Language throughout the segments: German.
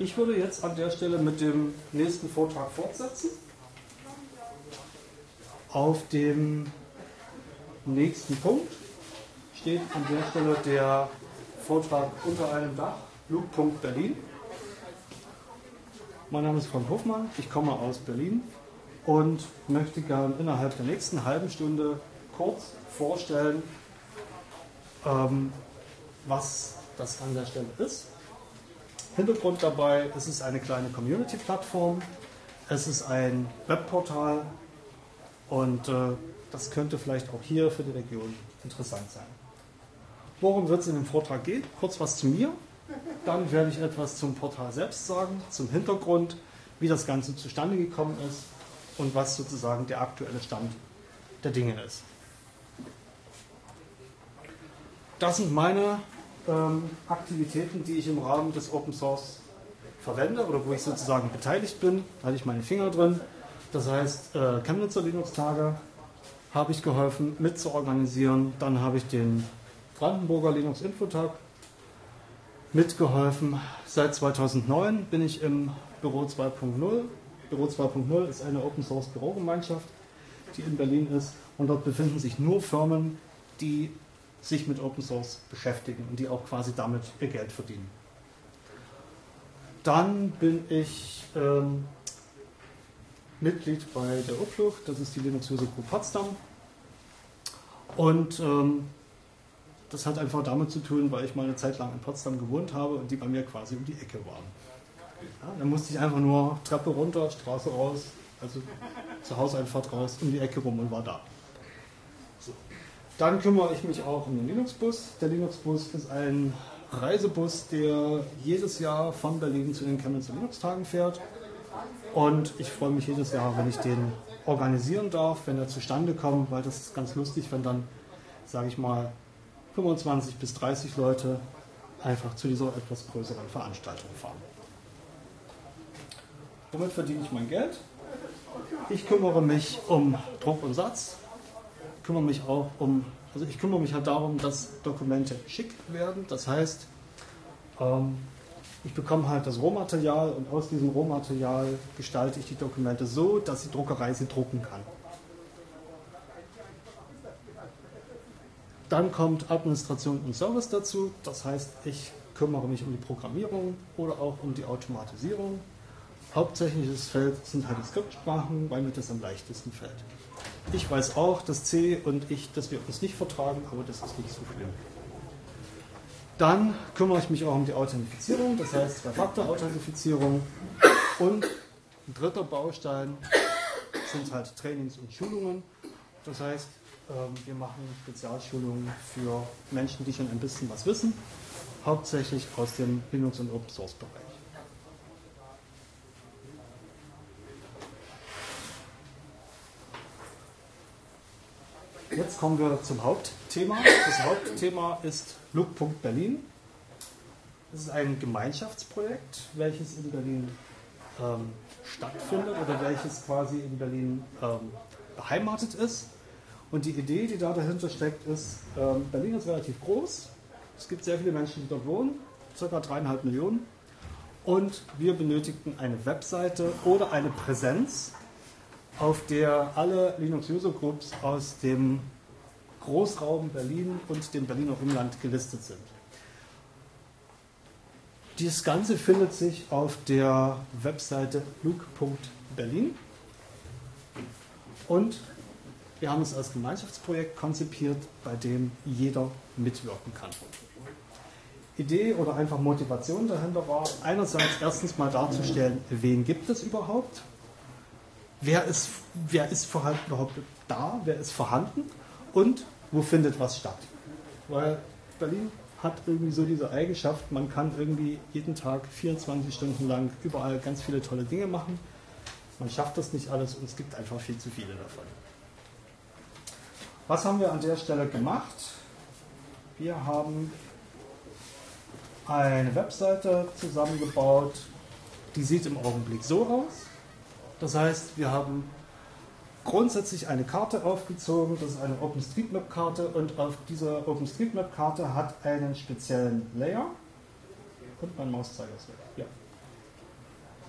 Ich würde jetzt an der Stelle mit dem nächsten Vortrag fortsetzen. Auf dem nächsten Punkt steht an der Stelle der Vortrag unter einem Dach, Flugpunkt Berlin. Mein Name ist Frank Hofmann, ich komme aus Berlin und möchte gern innerhalb der nächsten halben Stunde kurz vorstellen, was das an der Stelle ist. Hintergrund dabei, es ist eine kleine Community-Plattform, es ist ein Webportal und das könnte vielleicht auch hier für die Region interessant sein. Worum wird es in dem Vortrag gehen? Kurz was zu mir, dann werde ich etwas zum Portal selbst sagen, zum Hintergrund, wie das Ganze zustande gekommen ist und was sozusagen der aktuelle Stand der Dinge ist. Das sind meine Aktivitäten, die ich im Rahmen des Open Source verwende oder wo ich sozusagen beteiligt bin, da hatte ich meine Finger drin. Das heißt, Chemnitzer Linux-Tage habe ich geholfen mit zu organisieren. Dann habe ich den Brandenburger Linux-Infotag mitgeholfen. Seit 2009 bin ich im Büro 2.0. Büro 2.0 ist eine Open Source Bürogemeinschaft, die in Berlin ist. Und dort befinden sich nur Firmen, die sich mit Open Source beschäftigen und die auch quasi damit ihr Geld verdienen. Dann bin ich Mitglied bei der UPLUG, das ist die Linux User Group Potsdam. Und das hat einfach damit zu tun, weil ich mal eine Zeit lang in Potsdam gewohnt habe und die bei mir quasi um die Ecke waren. Ja, dann musste ich einfach nur Treppe runter, Straße raus, also zur Hauseinfahrt raus, um die Ecke rum und war da. So. Dann kümmere ich mich auch um den Linux-Bus. Der Linux-Bus ist ein Reisebus, der jedes Jahr von Berlin zu den Chemnitzer Linux-Tagen fährt. Und ich freue mich jedes Jahr, wenn ich den organisieren darf, wenn er zustande kommt, weil das ist ganz lustig, wenn dann, sage ich mal, 25 bis 30 Leute einfach zu dieser etwas größeren Veranstaltung fahren. Womit verdiene ich mein Geld? Ich kümmere mich um Druck und Satz. Ich kümmere mich halt darum, dass Dokumente schick werden. Das heißt, ich bekomme halt das Rohmaterial und aus diesem Rohmaterial gestalte ich die Dokumente so, dass die Druckerei sie drucken kann. Dann kommt Administration und Service dazu. Das heißt, ich kümmere mich um die Programmierung oder auch um die Automatisierung. Hauptsächliches Feld sind halt die Skriptsprachen, weil mir das am leichtesten fällt. Ich weiß auch, dass C und ich, dass wir uns nicht vertragen, aber das ist nicht so schlimm. Dann kümmere ich mich auch um die Authentifizierung, das heißt Zwei-Faktor-Authentifizierung. Und ein dritter Baustein sind halt Trainings und Schulungen. Das heißt, wir machen Spezialschulungen für Menschen, die schon ein bisschen was wissen, hauptsächlich aus dem Linux- und Open-Source-Bereich. Jetzt kommen wir zum Hauptthema. Das Hauptthema ist Flugpunkt Berlin. Es ist ein Gemeinschaftsprojekt, welches in Berlin stattfindet oder welches quasi in Berlin beheimatet ist. Und die Idee, die da dahinter steckt, ist, Berlin ist relativ groß. Es gibt sehr viele Menschen, die dort wohnen, ca. 3,5 Millionen. Und wir benötigten eine Webseite oder eine Präsenz, auf der alle Linux User Groups aus dem Großraum Berlin und dem Berliner Umland gelistet sind. Dieses Ganze findet sich auf der Webseite flug.berlin und wir haben es als Gemeinschaftsprojekt konzipiert, bei dem jeder mitwirken kann. Idee oder einfach Motivation dahinter war, einerseits erstens mal darzustellen, wen gibt es überhaupt? Wer ist überhaupt da? Wer ist vorhanden? Und wo findet was statt? Weil Berlin hat irgendwie so diese Eigenschaft, man kann irgendwie jeden Tag 24 Stunden lang überall ganz viele tolle Dinge machen. Man schafft das nicht alles und es gibt einfach viel zu viele davon. Was haben wir an der Stelle gemacht? Wir haben eine Webseite zusammengebaut, die sieht im Augenblick so aus. Das heißt, wir haben grundsätzlich eine Karte aufgezogen, das ist eine OpenStreetMap-Karte und auf dieser OpenStreetMap-Karte hat einen speziellen Layer und mein Mauszeiger ist weg. Ja.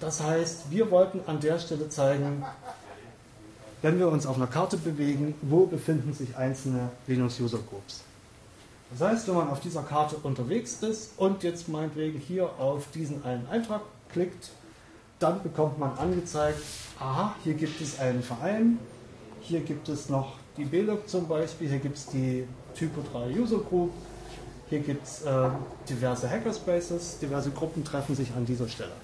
Das heißt, wir wollten an der Stelle zeigen, wenn wir uns auf einer Karte bewegen, wo befinden sich einzelne Linux User Groups. Das heißt, wenn man auf dieser Karte unterwegs ist und jetzt meinetwegen hier auf diesen einen Eintrag klickt, dann bekommt man angezeigt, aha, hier gibt es einen Verein, hier gibt es noch die BLOG zum Beispiel, hier gibt es die Typo 3 User Group, hier gibt es diverse Hackerspaces, diverse Gruppen treffen sich an dieser Stelle.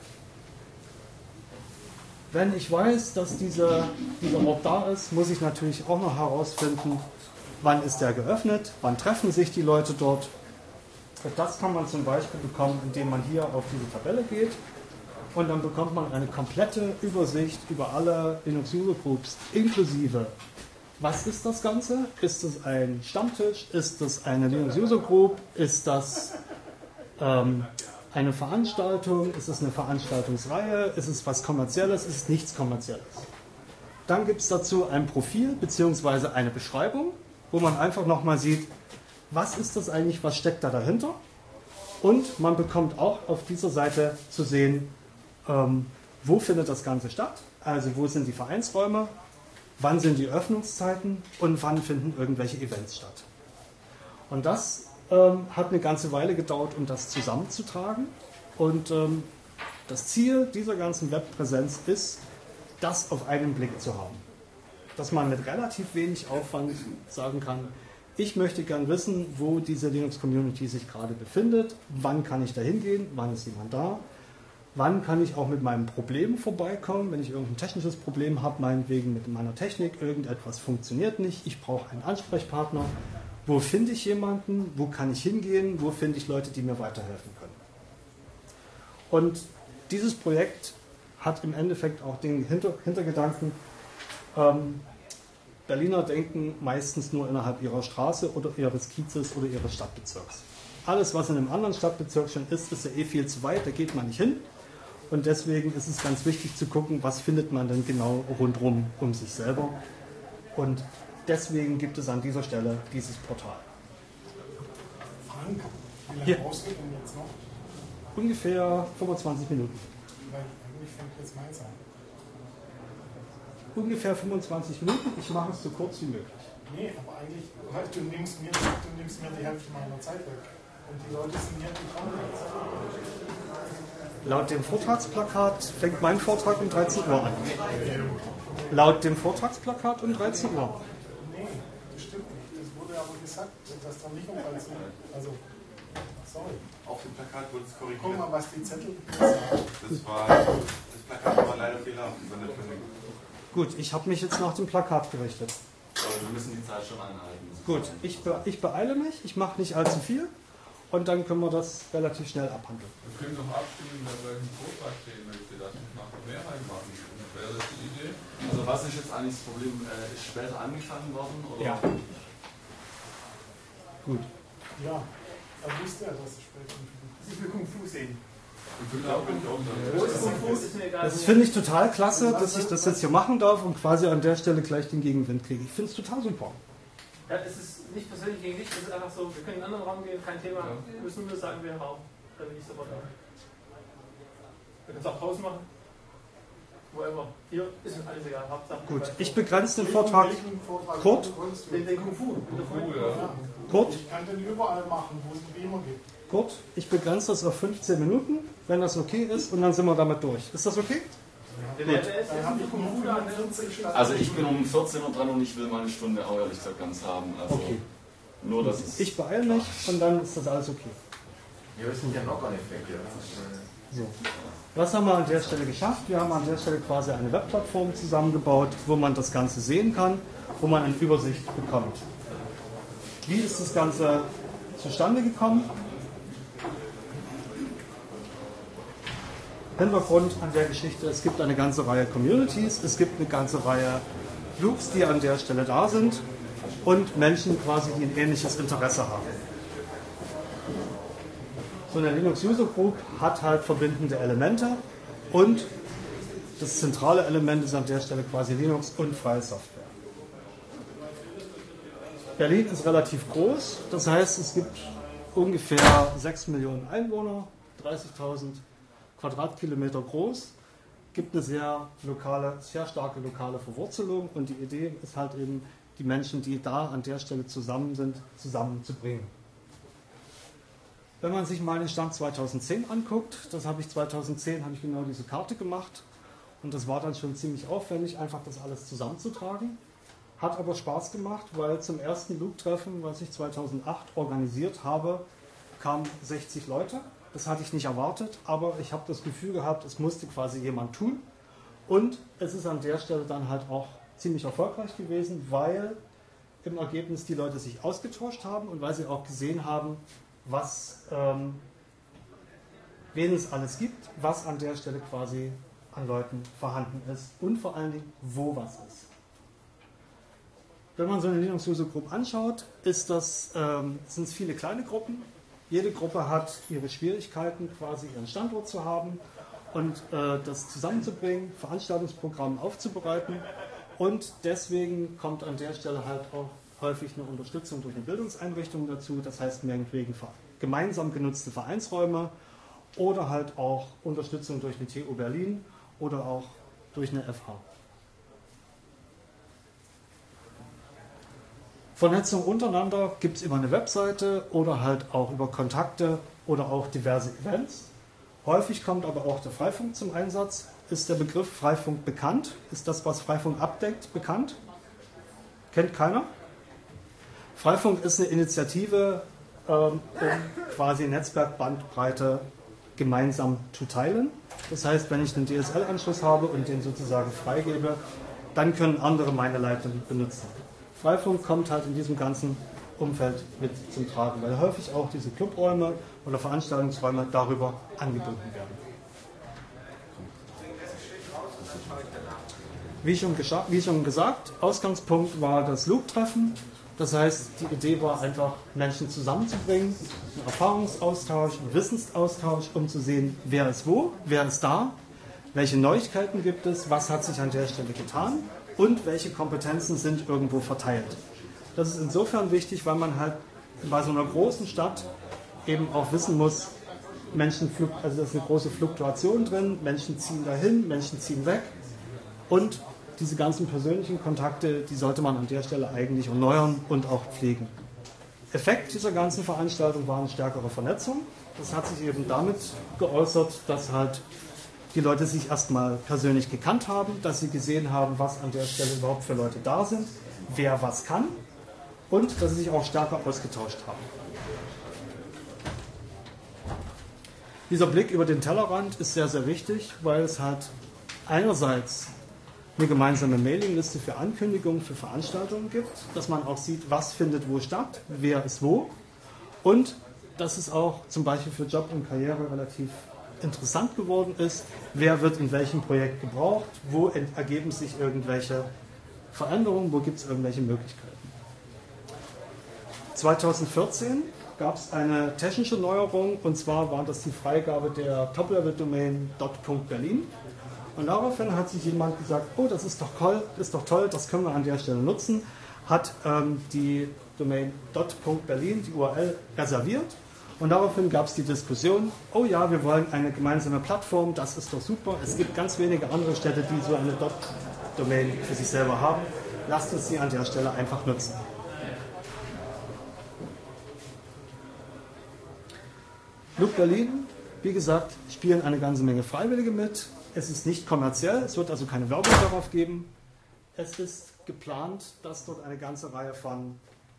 Wenn ich weiß, dass dieser Ort da ist, muss ich natürlich auch noch herausfinden, wann ist der geöffnet, wann treffen sich die Leute dort. Das kann man zum Beispiel bekommen, indem man hier auf diese Tabelle geht und dann bekommt man eine komplette Übersicht über alle Linux User Groups inklusive. Was ist das Ganze? Ist es ein Stammtisch? Ist es eine Linux User Group? Ist das eine Veranstaltung? Ist es eine Veranstaltungsreihe? Ist es was Kommerzielles? Ist es nichts Kommerzielles? Dann gibt es dazu ein Profil bzw. eine Beschreibung, wo man einfach nochmal sieht, was ist das eigentlich, was steckt da dahinter? Und man bekommt auch auf dieser Seite zu sehen, wo findet das Ganze statt? Also wo sind die Vereinsräume? Wann sind die Öffnungszeiten? Und wann finden irgendwelche Events statt? Und das hat eine ganze Weile gedauert, um das zusammenzutragen. Und das Ziel dieser ganzen Webpräsenz ist, das auf einen Blick zu haben. Dass man mit relativ wenig Aufwand sagen kann, ich möchte gern wissen, wo diese Linux-Community sich gerade befindet, wann kann ich da hingehen, wann ist jemand da, wann kann ich auch mit meinem Problem vorbeikommen, wenn ich irgendein technisches Problem habe, meinetwegen mit meiner Technik, irgendetwas funktioniert nicht, ich brauche einen Ansprechpartner. Wo finde ich jemanden? Wo kann ich hingehen? Wo finde ich Leute, die mir weiterhelfen können? Und dieses Projekt hat im Endeffekt auch den Hintergedanken, Berliner denken meistens nur innerhalb ihrer Straße oder ihres Kiezes oder ihres Stadtbezirks. Alles, was in einem anderen Stadtbezirk schon ist, ist ja eh viel zu weit, da geht man nicht hin. Und deswegen ist es ganz wichtig zu gucken, was findet man denn genau rundherum um sich selber. Und deswegen gibt es an dieser Stelle dieses Portal. Frank, wie lange brauchst du denn jetzt noch? Ungefähr 25 Minuten. Weil eigentlich fängt jetzt meins an. Ungefähr 25 Minuten, ich mache es so kurz wie möglich. Nee, aber eigentlich, du nimmst mir die Hälfte meiner Zeit weg. Und die Leute sind hier gekommen. Laut dem Vortragsplakat fängt mein Vortrag um 13 Uhr an. Laut dem Vortragsplakat um 13 Uhr. Nee, das stimmt nicht. Das wurde aber gesagt, dass da nicht um 13 Uhr. Also, sorry. Auf dem Plakat wurde es korrigiert. Guck mal, was die Zettel sagen. Das Plakat war leider fehlerhaft. Gut, ich habe mich jetzt nach dem Plakat gerichtet. Aber wir müssen die Zeit schon einhalten. Gut, ich beeile mich, ich mache nicht allzu viel und dann können wir das relativ schnell abhandeln. Wir können doch abstimmen, wer welchen Vortrag sehen möchte. Das muss nach der Mehrheit machen. Wäre das die Idee? Also was ist jetzt eigentlich das Problem? Ist später angefangen worden? Oder? Ja. Gut. Ja, er wusste ja, dass es später anfängt. Ich will Kung Fu sehen. Wo ist Kung Fu? Ist mir egal. Das finde ich total klasse, dass ich das jetzt hier machen darf und quasi an der Stelle gleich den Gegenwind kriege. Ich finde es total super. Ja, es ist nicht persönlich gegen dich, es ist einfach so, wir können in einen anderen Raum gehen, kein Thema, wir müssen nur sagen, wir Raum. Dann bin ich sofort da. Wir können es auch Pause machen. Wo immer. Hier ist uns alles egal. Hauptsache. Gut, ich begrenze den Vortrag. Kurt? Den Kung Fu. Kurt? Ich kann den überall machen, wo es einen Beamer gibt. Gut, ich begrenze das auf 15 Minuten, wenn das okay ist, und dann sind wir damit durch. Ist das okay? Also ich bin um 14 Uhr dran und ich will meine Stunde auch ehrlich gesagt ganz haben. Also okay. Nur das ist. Ich beeile mich und dann ist das alles okay. Ja, das sind ja Knock-on-Effekte. So. Was haben wir an der Stelle geschafft? Wir haben an der Stelle quasi eine Webplattform zusammengebaut, wo man das Ganze sehen kann, wo man eine Übersicht bekommt. Wie ist das Ganze zustande gekommen? Hintergrund an der Geschichte: Es gibt eine ganze Reihe Communities, es gibt eine ganze Reihe Groups, die an der Stelle da sind und Menschen quasi, die ein ähnliches Interesse haben. So eine Linux User Group hat halt verbindende Elemente und das zentrale Element ist an der Stelle quasi Linux und freie Software. Berlin ist relativ groß, das heißt, es gibt ungefähr 6 Millionen Einwohner, 30.000 Quadratkilometer groß. gibt eine sehr starke lokale Verwurzelung und die Idee ist halt eben, die Menschen, die da an der Stelle zusammen sind, zusammenzubringen. Wenn man sich mal den Stand 2010 anguckt, habe ich genau diese Karte gemacht und das war dann schon ziemlich aufwendig, einfach das alles zusammenzutragen. Hat aber Spaß gemacht, weil zum ersten Loop-Treffen, was ich 2008 organisiert habe, kamen 60 Leute. Das hatte ich nicht erwartet, aber ich habe das Gefühl gehabt, es musste quasi jemand tun. Und es ist an der Stelle dann halt auch ziemlich erfolgreich gewesen, weil im Ergebnis die Leute sich ausgetauscht haben und weil sie auch gesehen haben, wen es alles gibt, was an der Stelle quasi an Leuten vorhanden ist und vor allen Dingen, wo was ist. Wenn man so eine Linux-User-Group anschaut, sind es viele kleine Gruppen. Jede Gruppe hat ihre Schwierigkeiten, quasi ihren Standort zu haben und das zusammenzubringen, Veranstaltungsprogramme aufzubereiten. Und deswegen kommt an der Stelle halt auch häufig eine Unterstützung durch eine Bildungseinrichtung dazu. Das heißt, meinetwegen gemeinsam genutzte Vereinsräume oder halt auch Unterstützung durch eine TU Berlin oder auch durch eine FH. Vernetzung untereinander gibt es über eine Webseite oder halt auch über Kontakte oder auch diverse Events. Häufig kommt aber auch der Freifunk zum Einsatz. Ist der Begriff Freifunk bekannt? Ist das, was Freifunk abdeckt, bekannt? Kennt keiner? Freifunk ist eine Initiative, um quasi Netzwerkbandbreite gemeinsam zu teilen. Das heißt, wenn ich einen DSL-Anschluss habe und den sozusagen freigebe, dann können andere meine Leitung benutzen. Freifunk kommt halt in diesem ganzen Umfeld mit zum Tragen, weil häufig auch diese Clubräume oder Veranstaltungsräume darüber angebunden werden. Wie schon gesagt, Ausgangspunkt war das Loop-Treffen. Das heißt, die Idee war einfach, Menschen zusammenzubringen, einen Erfahrungsaustausch, einen Wissensaustausch, um zu sehen, wer ist wo, wer ist da, welche Neuigkeiten gibt es, was hat sich an der Stelle getan und welche Kompetenzen sind irgendwo verteilt. Das ist insofern wichtig, weil man halt bei so einer großen Stadt eben auch wissen muss, also da ist eine große Fluktuation drin, Menschen ziehen dahin, Menschen ziehen weg und diese ganzen persönlichen Kontakte, die sollte man an der Stelle eigentlich erneuern und auch pflegen. Effekt dieser ganzen Veranstaltung war eine stärkere Vernetzung. Das hat sich eben damit geäußert, dass halt die Leute sich erstmal persönlich gekannt haben, dass sie gesehen haben, was an der Stelle überhaupt für Leute da sind, wer was kann und dass sie sich auch stärker ausgetauscht haben. Dieser Blick über den Tellerrand ist sehr, sehr wichtig, weil es halt einerseits eine gemeinsame Mailingliste für Ankündigungen, für Veranstaltungen gibt, dass man auch sieht, was findet wo statt, wer ist wo und dass es auch zum Beispiel für Job und Karriere relativ interessant geworden ist, wer wird in welchem Projekt gebraucht, wo ergeben sich irgendwelche Veränderungen, wo gibt es irgendwelche Möglichkeiten. 2014 gab es eine technische Neuerung und zwar war das die Freigabe der Top-Level-Domain .Berlin. Und daraufhin hat sich jemand gesagt, oh, das ist doch toll, das können wir an der Stelle nutzen, hat die Domain .Berlin, die URL, reserviert. Und daraufhin gab es die Diskussion, oh ja, wir wollen eine gemeinsame Plattform, das ist doch super. Es gibt ganz wenige andere Städte, die so eine .Domain für sich selber haben. Lasst uns sie an der Stelle einfach nutzen. Loop Berlin, wie gesagt, spielen eine ganze Menge Freiwillige mit. Es ist nicht kommerziell, es wird also keine Werbung darauf geben. Es ist geplant, dass dort eine ganze Reihe von,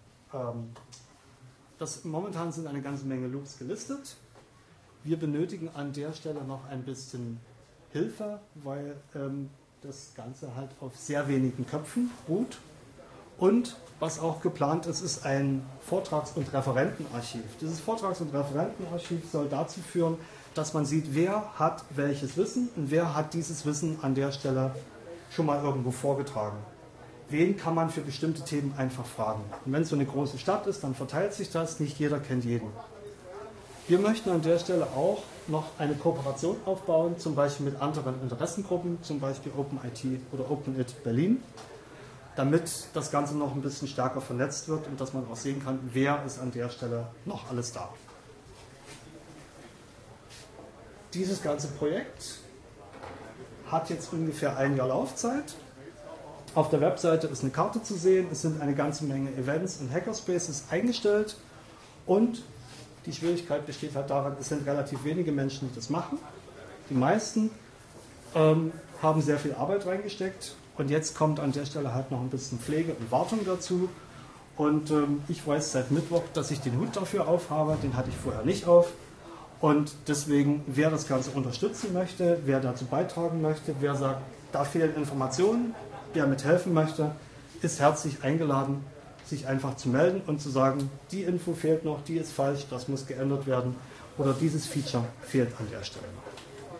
momentan sind eine ganze Menge Loops gelistet. Wir benötigen an der Stelle noch ein bisschen Hilfe, weil das Ganze halt auf sehr wenigen Köpfen ruht. Und was auch geplant ist, ist ein Vortrags- und Referentenarchiv. Dieses Vortrags- und Referentenarchiv soll dazu führen, dass man sieht, wer hat welches Wissen und wer hat dieses Wissen an der Stelle schon mal irgendwo vorgetragen. Wen kann man für bestimmte Themen einfach fragen. Und wenn es so eine große Stadt ist, dann verteilt sich das, nicht jeder kennt jeden. Wir möchten an der Stelle auch noch eine Kooperation aufbauen, zum Beispiel mit anderen Interessengruppen, zum Beispiel OpenIT oder OpenIT Berlin, damit das Ganze noch ein bisschen stärker vernetzt wird und dass man auch sehen kann, wer ist an der Stelle noch alles da. Dieses ganze Projekt hat jetzt ungefähr 1 Jahr Laufzeit. Auf der Webseite ist eine Karte zu sehen, es sind eine ganze Menge Events und Hackerspaces eingestellt und die Schwierigkeit besteht halt daran, es sind relativ wenige Menschen, die das machen. Die meisten haben sehr viel Arbeit reingesteckt und jetzt kommt an der Stelle halt noch ein bisschen Pflege und Wartung dazu. Und ich weiß seit Mittwoch, dass ich den Hut dafür aufhabe, den hatte ich vorher nicht auf. Und deswegen, wer das Ganze unterstützen möchte, wer dazu beitragen möchte, wer sagt, da fehlen Informationen, wer mithelfen möchte, ist herzlich eingeladen, sich einfach zu melden und zu sagen, die Info fehlt noch, die ist falsch, das muss geändert werden oder dieses Feature fehlt an der Stelle noch.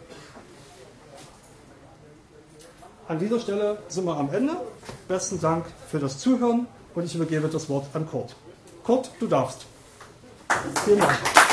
An dieser Stelle sind wir am Ende. Besten Dank für das Zuhören und ich übergebe das Wort an Kurt. Kurt, du darfst. Vielen Dank.